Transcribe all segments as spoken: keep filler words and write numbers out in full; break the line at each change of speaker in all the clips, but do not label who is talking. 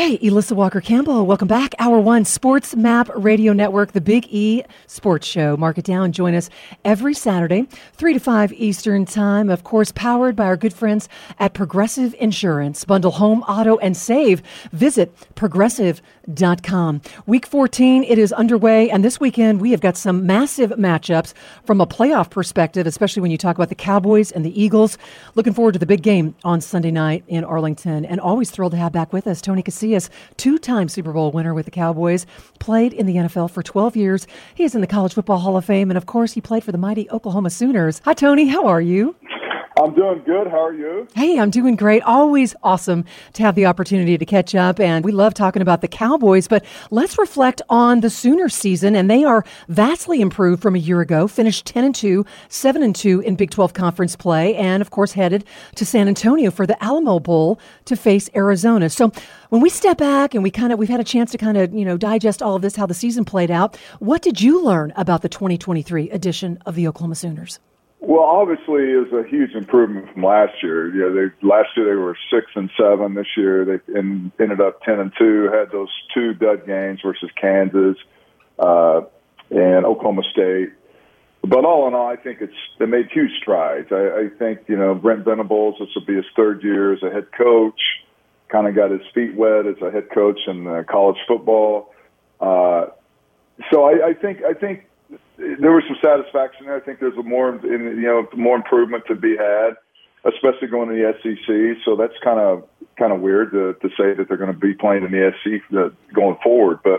Hey, Elissa Walker-Campbell, welcome back. Hour one, Sports Map Radio Network, the Big E Sports Show. Mark it down. Join us every Saturday, three to five Eastern Time. Of course, powered by our good friends at Progressive Insurance. Bundle home, auto, and save. Visit progressive dot com. Week fourteen, it is underway, and this weekend we have got some massive matchups from a playoff perspective, especially when you talk about the Cowboys and the Eagles. Looking forward to the big game on Sunday night in Arlington, and always thrilled to have back with us Tony Casillas, two-time Super Bowl winner with the Cowboys, played in the N F L for twelve years. He is in the College Football Hall of Fame, and of course, he played for the mighty Oklahoma Sooners. Hi, Tony. How are you?
I'm doing good. How are you?
Hey, I'm doing great. Always awesome to have the opportunity to catch up, and we love talking about the Cowboys, but let's reflect on the Sooner season, and they are vastly improved from a year ago, finished ten and two, seven and two in Big twelve conference play, and of course headed to San Antonio for the Alamo Bowl to face Arizona. So when we step back and we kind of, we've had a chance to kind of, you know, digest all of this, how the season played out, what did you learn about the twenty twenty-three edition of the Oklahoma Sooners?
Well, obviously, it was a huge improvement from last year. Yeah, they last year they were six and seven. This year they in, ended up ten and two. Had those two dud games versus Kansas uh, and Oklahoma State. But all in all, I think it's they made huge strides. I, I think you know Brent Venables. This will be his third year as a head coach. Kind of got his feet wet as a head coach in uh, college football. Uh, so I, I think I think. There was some satisfaction there. I think there's a more, you know, more improvement to be had, especially going to the S E C. So that's kind of kind of weird to, to say that they're going to be playing in the S E C going forward. But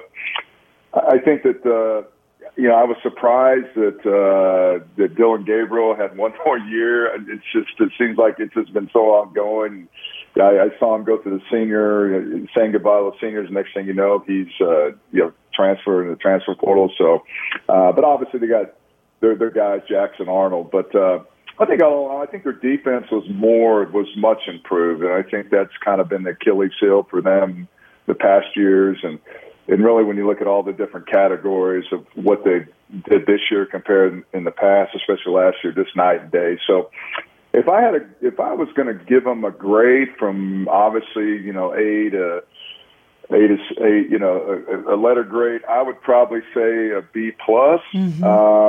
I think that uh, you know I was surprised that uh, that Dylan Gabriel had one more year. It's just it seems like it's just been so ongoing. I, I saw him go to the senior, saying goodbye to the seniors. Next thing you know, he's uh, you know transfer in the transfer portal. So, uh, but obviously they got their their guys, Jackson Arnold. But uh, I think I think their defense was more was much improved, and I think that's kind of been the Achilles heel for them the past years. And and really, when you look at all the different categories of what they did this year compared in the past, especially last year, just night and day. So. If I had a, if I was going to give them a grade from obviously you know A to A to A, you know a, a letter grade, I would probably say a B plus. Mm-hmm.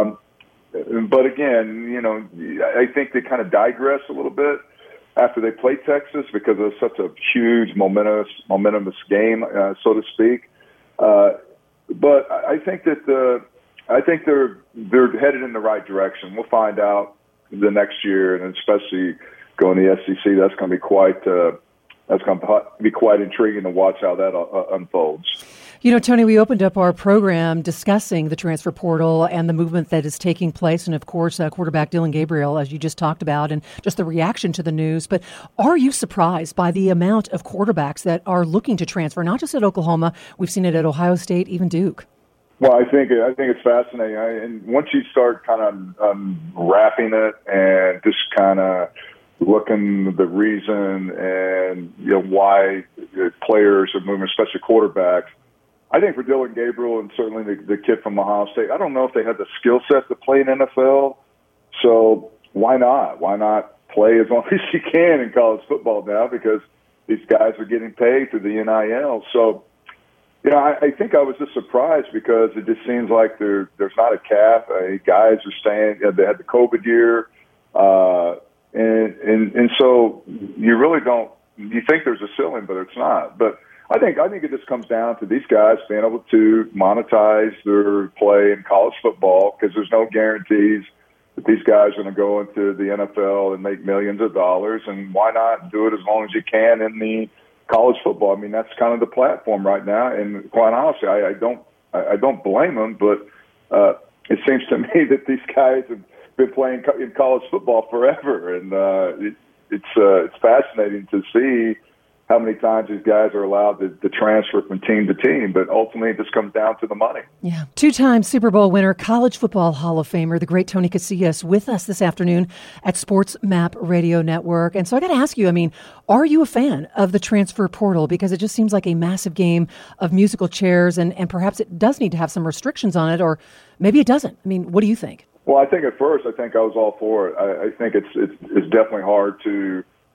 Um, but again, you know, I think they kind of digress a little bit after they played Texas because it was such a huge momentous momentous game, uh, so to speak. Uh, but I think that the I think they're they're headed in the right direction. We'll find out the next year, and especially going to the S E C, that's going to be quite uh, that's going to be quite intriguing to watch how that uh, unfolds.
You know, Tony, we opened up our program discussing the transfer portal and the movement that is taking place, and of course, uh, quarterback Dylan Gabriel, as you just talked about, and just the reaction to the news. But are you surprised by the amount of quarterbacks that are looking to transfer? Not just at Oklahoma, we've seen it at Ohio State, even Duke.
Well, I think I think it's fascinating, I, and once you start kind of unwrapping it and just kind of looking at the reason and you know why players are moving, especially quarterbacks, I think for Dylan Gabriel and certainly the, the kid from Ohio State, I don't know if they have the skill set to play in N F L. So why not? Why not play as long as you can in college football now? Because these guys are getting paid through the N I L. So. You know, I, I think I was just surprised because it just seems like there there's not a cap. Uh, guys are staying. You know, they had the COVID year, uh, and and and so you really don't. You think there's a ceiling, but it's not. But I think I think it just comes down to these guys being able to monetize their play in college football because there's no guarantees that these guys are going to go into the N F L and make millions of dollars. And why not do it as long as you can in the college football? I mean, that's kind of the platform right now, and quite honestly, I, I don't, I, I don't blame them. But uh, it seems to me that these guys have been playing co- in college football forever, and uh, it, it's uh, it's fascinating to see how many times these guys are allowed to, to transfer from team to team. But ultimately, it just comes down to the money.
Yeah. Two-time Super Bowl winner, College Football Hall of Famer, the great Tony Casillas, with us this afternoon at Sports Map Radio Network. And so I got to ask you, I mean, are you a fan of the transfer portal? Because it just seems like a massive game of musical chairs, and, and perhaps it does need to have some restrictions on it, or maybe it doesn't. I mean, what do you think?
Well, I think at first, I think I was all for it. I, I think it's, it's it's definitely hard to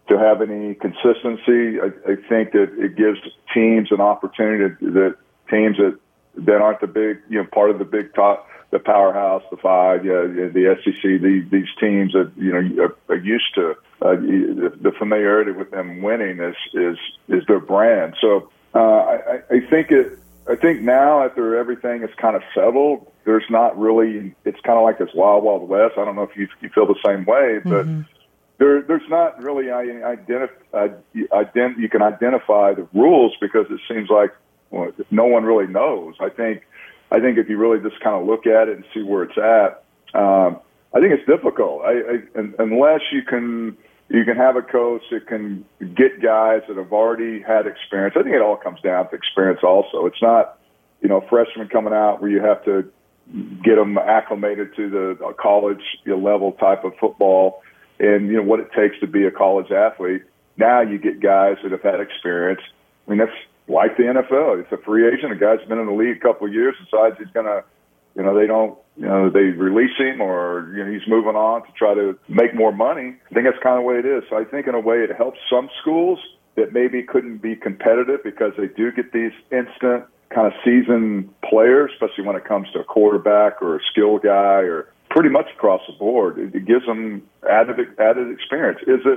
to have any consistency. I, I think that it gives teams an opportunity to, that teams that that aren't the big, you know, part of the big top, the powerhouse, the five, yeah, the S E C, the, these teams that, you know, are, are used to uh, the, the familiarity with them winning is is is their brand. So uh, I, I think it. I think now, after everything is kind of settled, there's not really. It's kind of like this wild, wild west. I don't know if you, you feel the same way, but mm-hmm. there, there's not really identif- uh, ident- You can identify the rules because it seems like well, no one really knows. I think. I think if you really just kind of look at it and see where it's at, um, I think it's difficult. I, I, unless you can you can have a coach that can get guys that have already had experience. I think it all comes down to experience also. It's not, you know, freshmen coming out where you have to get them acclimated to the college level type of football and, you know, what it takes to be a college athlete. Now you get guys that have had experience. I mean, that's like the N F L. It's a free agent. A guy's been in the league a couple of years, decides he's going to, you know, they don't, you know, they release him or, you know, he's moving on to try to make more money. I think that's kind of the way it is. So I think in a way it helps some schools that maybe couldn't be competitive because they do get these instant kind of seasoned players, especially when it comes to a quarterback or a skill guy or pretty much across the board. It, it gives them added, added experience. Is it,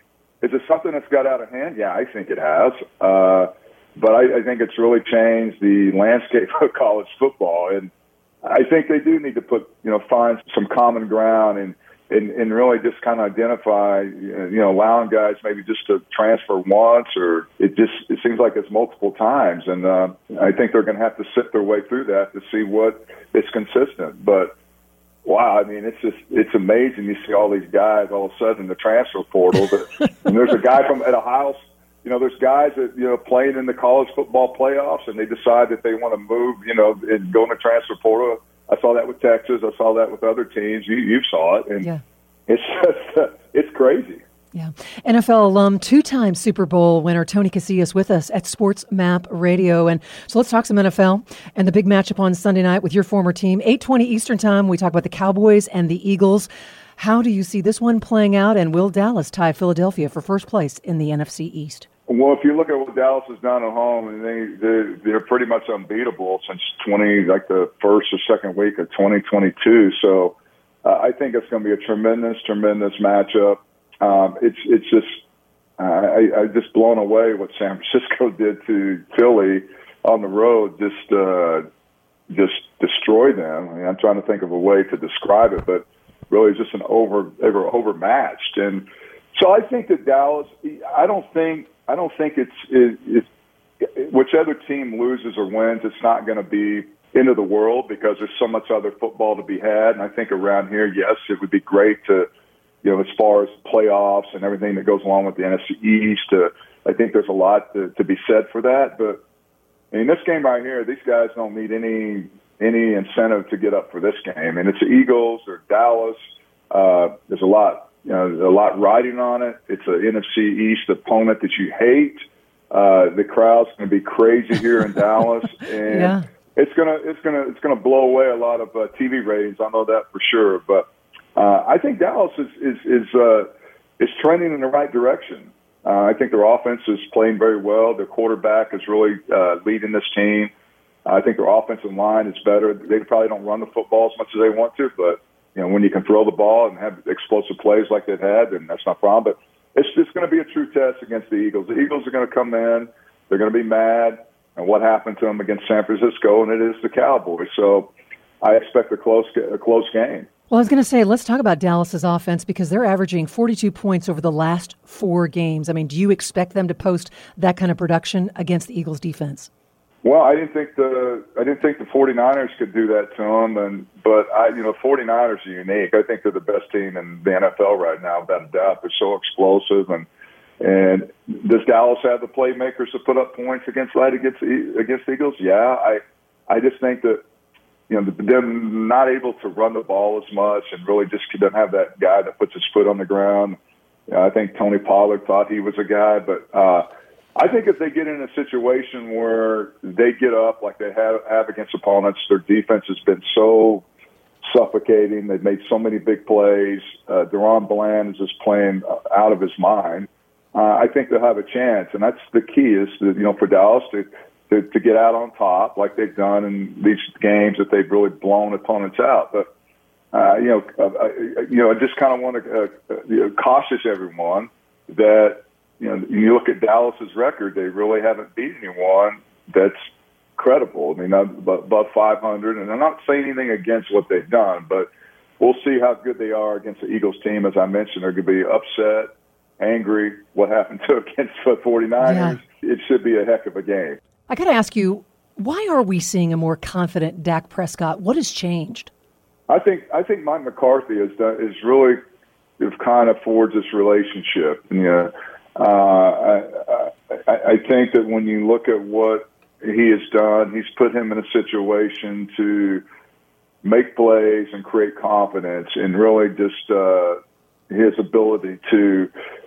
is it something that's got out of hand? Yeah, I think it has. Uh, But I, I think it's really changed the landscape of college football. And I think they do need to put, you know, find some common ground and, and, and really just kind of identify, you know, allowing guys maybe just to transfer once or it just, it seems like it's multiple times. And uh, I think they're going to have to sift their way through that to see what is consistent. But wow, I mean, it's just, it's amazing. You see all these guys all of a sudden in the transfer portal. But, and there's a guy from at Ohio State. You know, there's guys that, you know, playing in the college football playoffs and they decide that they want to move, you know, and go in the transfer portal. I saw that with Texas. I saw that with other teams. You, you saw it. And yeah. it's just, uh, it's crazy.
Yeah. N F L alum, two-time Super Bowl winner Tony Casillas with us at Sports Map Radio. And so let's talk some N F L and the big matchup on Sunday night with your former team. eight twenty Eastern time, we talk about the Cowboys and the Eagles. How do you see this one playing out? And will Dallas tie Philadelphia for first place in the N F C East?
Well, if you look at what Dallas has done at home, and they they're, they're pretty much unbeatable since twenty, like the first or second week of twenty twenty-two. So uh, I think it's going to be a tremendous, tremendous matchup. Um, it's it's just uh, I, I just blown away what San Francisco did to Philly on the road. Just uh, just destroy them. I mean, I'm trying to think of a way to describe it, but really just an over over overmatched. And so I think that Dallas. I don't think. I don't think it's, it, it's whichever team loses or wins, it's not going to be end of the world because there's so much other football to be had. And I think around here, yes, it would be great to, you know, as far as playoffs and everything that goes along with the N F C East, uh, I think there's a lot to, to be said for that. But in this game right here, these guys don't need any any incentive to get up for this game. And it's the Eagles or Dallas. Uh, there's a lot. You know, there's a lot riding on it. It's an N F C East opponent that you hate. Uh, the crowd's going to be crazy here in Dallas, and yeah. it's gonna it's gonna it's gonna blow away a lot of uh, T V ratings. I know that for sure. But uh, I think Dallas is is is, uh, is trending in the right direction. Uh, I think their offense is playing very well. Their quarterback is really uh, leading this team. I think their offensive line is better. They probably don't run the football as much as they want to, but you know, when you can throw the ball and have explosive plays like they've had, then that's not a problem. But it's just going to be a true test against the Eagles. The Eagles are going to come in. They're going to be mad at what happened to them against San Francisco, and it is the Cowboys. So I expect a close a close game.
Well, I was going to say, let's talk about Dallas's offense because they're averaging forty-two points over the last four games. I mean, do you expect them to post that kind of production against the Eagles' defense?
Well, I didn't think the I didn't think the 49ers could do that to them, and but I you know 49ers are unique. I think they're the best team in the N F L right now, without a doubt. They're so explosive, and and does Dallas have the playmakers to put up points against right against against Eagles? Yeah, I I just think that you know them not able to run the ball as much and really just doesn't have that guy that puts his foot on the ground. You know, I think Tony Pollard thought he was a guy, but. uh I think if they get in a situation where they get up like they have, have against opponents, their defense has been so suffocating. They've made so many big plays. Uh, Deron Bland is just playing out of his mind. uh, I think they'll have a chance. And that's the key is, to, you know, for Dallas to, to, to get out on top like they've done in these games that they've really blown opponents out. But, uh, you know, uh, you know, I just kind of want to uh, you know, cautious everyone that, you know, you look at Dallas's record, they really haven't beat anyone that's credible. I mean, above five hundred, and I'm not saying anything against what they've done, but we'll see how good they are against the Eagles team. As I mentioned, they're going to be upset, angry, what happened to against the forty-niners. Yeah. It should be a heck of a game.
I got to ask you, why are we seeing a more confident Dak Prescott? What has changed?
I think I think Mike McCarthy has done is really have kind of forged this relationship. And, you know, uh, I, I, I think that when you look at what he has done, he's put him in a situation to make plays and create confidence, and really just uh, his ability to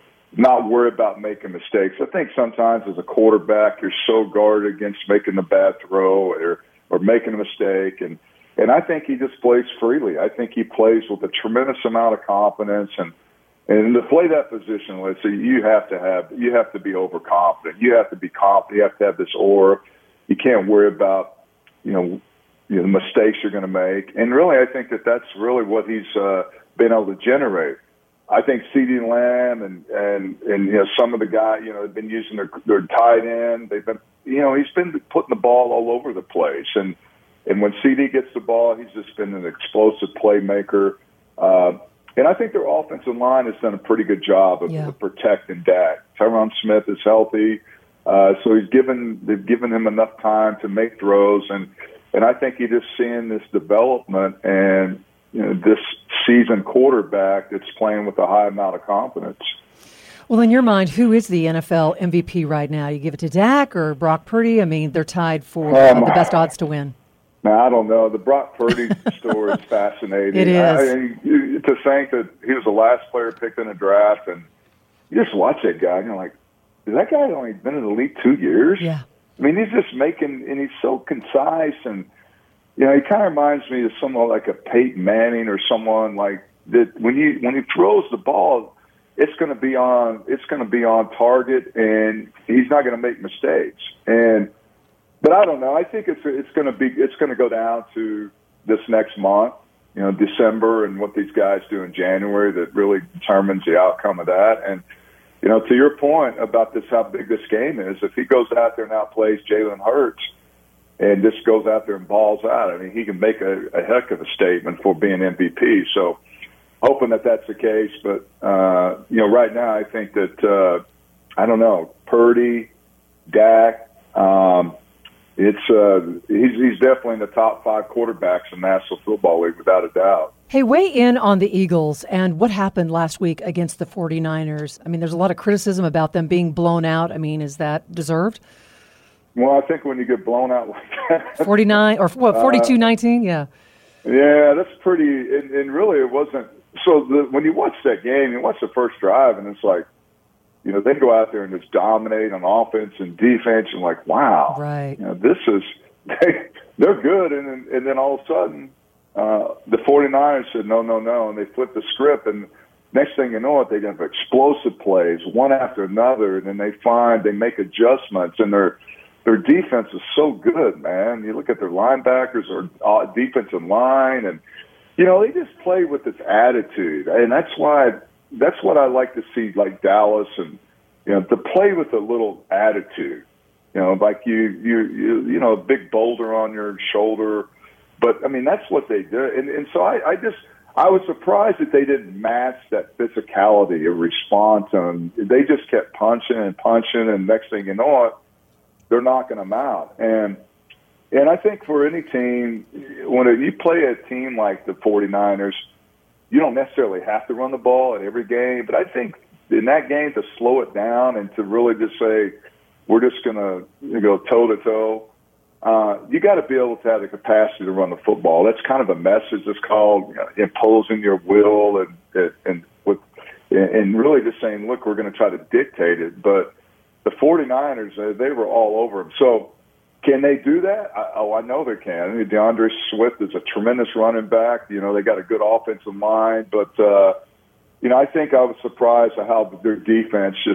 not worry about making mistakes. I think sometimes as a quarterback, you're so guarded against making a bad throw or, or making a mistake. And, and I think he just plays freely. I think he plays with a tremendous amount of confidence. And, and to play that position, let's say, you have to have, you have to be overconfident. You have to be confident. You have to have this aura. You can't worry about, you know, you know, the mistakes you're going to make. And really, I think that that's really what he's uh, been able to generate. I think CeeDee Lamb and, and, and, you know, some of the guys, you know, have been using their, their tight end. They've been, you know, he's been putting the ball all over the place. And, and when C D gets the ball, he's just been an explosive playmaker. Uh, and I think their offensive line has done a pretty good job of, yeah. of protecting Dak. Tyron Smith is healthy. Uh, so he's given, they've given him enough time to make throws. And, and I think you're just seeing this development and, you know, this seasoned quarterback that's playing with a high amount of confidence.
Well, in your mind, who is the N F L M V P right now? You give it to Dak or Brock Purdy? I mean, they're tied for um, uh, the best odds to win.
Now, I don't know. The Brock Purdy story is fascinating.
It is.
I, I mean, to think that he was the last player picked in the draft, and you just watch that guy, and you're like, has that guy only been in the league two years?
Yeah.
I mean, he's just making, and he's so concise, and you know, he kind of reminds me of someone like a Peyton Manning or someone like that. When he when he throws the ball, it's going to be on it's going to be on target, and he's not going to make mistakes. And but I don't know. I think it's it's going to be it's going to go down to this next month, you know, December, and what these guys do in January that really determines the outcome of that. And you know, to your point about this, how big this game is, if he goes out there and outplays Jalen Hurts and just goes out there and balls out, I mean, he can make a, a heck of a statement for being M V P. So hoping that that's the case. But, uh, you know, right now I think that, uh, I don't know, Purdy, Dak, um, it's uh, he's, he's definitely in the top five quarterbacks in the National Football League, without a doubt.
Hey, weigh in on the Eagles and what happened last week against the forty-niners. I mean, there's a lot of criticism about them being blown out. I mean, is that deserved?
Well, I think when you get blown out like that.
forty-nine or what, forty-two nineteen? Yeah.
Yeah, that's pretty. And, and really, it wasn't. So the, when you watch that game, you watch the first drive, and it's like, you know, they go out there and just dominate on offense and defense, and like, wow,
right?
You know, this is they, they're good, and then, and then all of a sudden, uh, the forty-niners said no, no, no, and they flipped the script, and next thing you know, it they have explosive plays one after another, and then they find they make adjustments, and they're. Their defense is so good, man. You look at their linebackers or uh, defensive line, and you know they just play with this attitude, and that's why that's what I like to see, like Dallas, and you know to play with a little attitude. You know, like you you you you know a big boulder on your shoulder, but I mean that's what they do, and and so I, I just I was surprised that they didn't match that physicality or response, and they just kept punching and punching, and next thing you know it. They're knocking them out. And and I think for any team, when you play a team like the forty-niners, you don't necessarily have to run the ball in every game. But I think in that game to slow it down and to really just say, we're just going to go toe-to-toe, uh, you got to be able to have the capacity to run the football. That's kind of a message that's called, you know, imposing your will and, and, with, and really just saying, look, we're going to try to dictate it. But the forty-niners, they were all over them. So can they do that? I, oh, I know they can. I mean, DeAndre Swift is a tremendous running back. You know, they got a good offensive line. But, uh, you know, I think I was surprised at how their defense just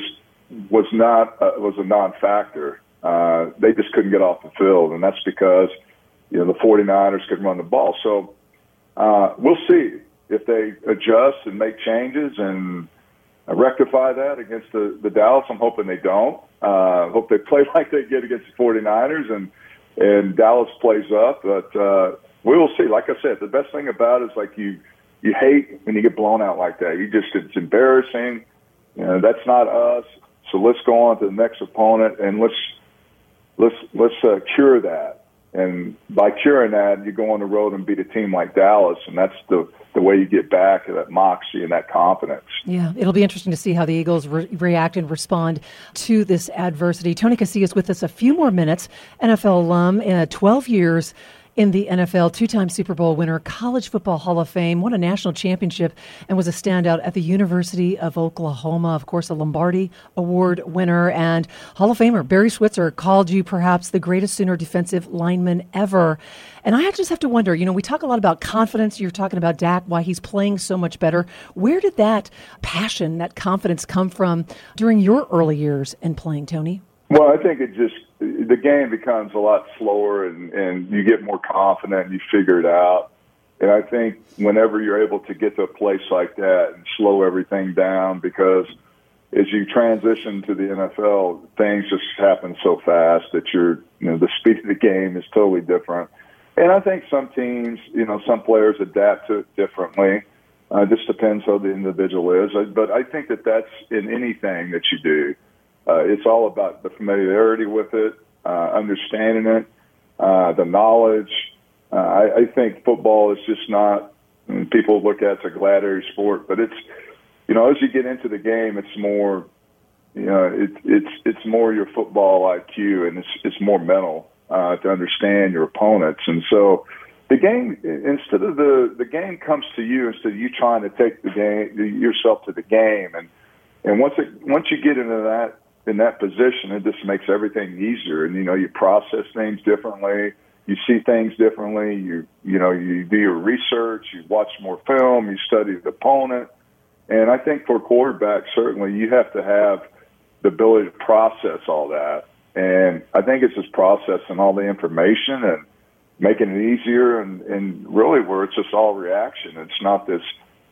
was not uh, was a non-factor. Uh, they just couldn't get off the field, and that's because you know the 49ers could run the ball. So uh, we'll see if they adjust and make changes and rectify that against the, the Dallas. I'm hoping they don't. Uh, hope they play like they did against the 49ers and and Dallas plays up. But uh, we will see. Like I said, the best thing about it is like you you hate when you get blown out like that. You just it's embarrassing. You know, that's not us. So let's go on to the next opponent and let's let's let's uh, cure that. And by curing that, you go on the road and beat a team like Dallas, and that's the the way you get back that moxie and that confidence.
Yeah, it'll be interesting to see how the Eagles re- react and respond to this adversity. Tony Casillas with us a few more minutes, N F L alum, uh, twelve years in the N F L, two-time Super Bowl winner, College Football Hall of Fame, won a national championship, and was a standout at the University of Oklahoma. Of course, a Lombardi Award winner and Hall of Famer. Barry Switzer called you perhaps the greatest Sooner defensive lineman ever. And I just have to wonder, you know, we talk a lot about confidence. You're talking about Dak, why he's playing so much better. Where did that passion, that confidence come from during your early years in playing, Tony?
Well, I think it just, the game becomes a lot slower and, and you get more confident and you figure it out. And I think whenever you're able to get to a place like that and slow everything down, because as you transition to the N F L, things just happen so fast that you're, you know, the speed of the game is totally different. And I think some teams, you know, some players adapt to it differently. Uh, it just depends how the individual is. But I think that that's in anything that you do. Uh, it's all about the familiarity with it, uh, understanding it, uh, the knowledge. Uh, I, I think football is just not, I mean, people look at it as a gladiator sport, but it's, you know, as you get into the game, it's more, you know, it, it's it's more your football I Q, and it's it's more mental uh, to understand your opponents. And so the game, instead of the, the game comes to you instead of you trying to take the game, yourself to the game. And, and once it, once you get into that, in that position, it just makes everything easier. And, you know, you process things differently. You see things differently. You, you know, you do your research. You watch more film. You study the opponent. And I think for a quarterback, certainly you have to have the ability to process all that. And I think it's just processing all the information and making it easier and, and really where it's just all reaction. It's not this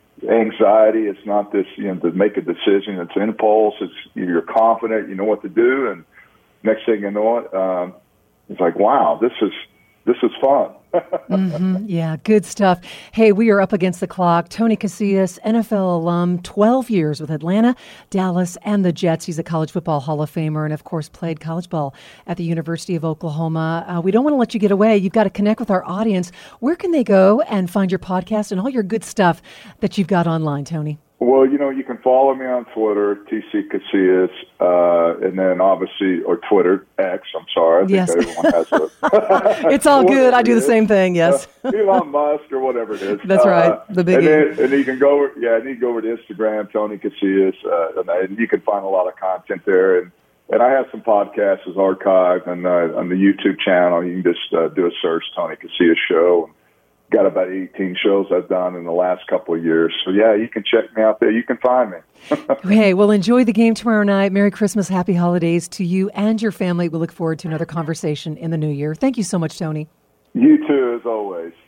anxiety. It's not this, you know, to make a decision. It's impulse. It's, you're confident. You know what to do. And next thing you know it, um, it's like, wow, this is, this is fun.
mm-hmm. Yeah, good stuff. Hey, we are up against the clock. Tony Casillas, N F L alum, twelve years with Atlanta, Dallas, and the Jets. He's a College Football Hall of Famer and, of course, played college ball at the University of Oklahoma. Uh, we don't want to let you get away. You've got to connect with our audience. Where can they go and find your podcast and all your good stuff that you've got online, Tony?
Well, you know, you can follow me on Twitter, T C Casillas, uh, and then obviously, or Twitter, X, I'm sorry. I think
yes.
everyone has it.
It's all good. I do the same thing, yes.
Uh, Elon Musk or whatever it is.
That's right,
uh,
the big
and then, and then you can go, yeah, and you can go over to Instagram, Tony Casillas, uh, and, and you can find a lot of content there. And, and I have some podcasts as archived and, uh, on the YouTube channel. You can just uh, do a search, Tony Casillas Show. Got about eighteen shows I've done in the last couple of years. So, yeah, you can check me out there. You can find me.
Hey, well, enjoy the game tomorrow night. Merry Christmas, happy holidays to you and your family. We look forward to another conversation in the new year. Thank you so much, Tony.
You too, as always.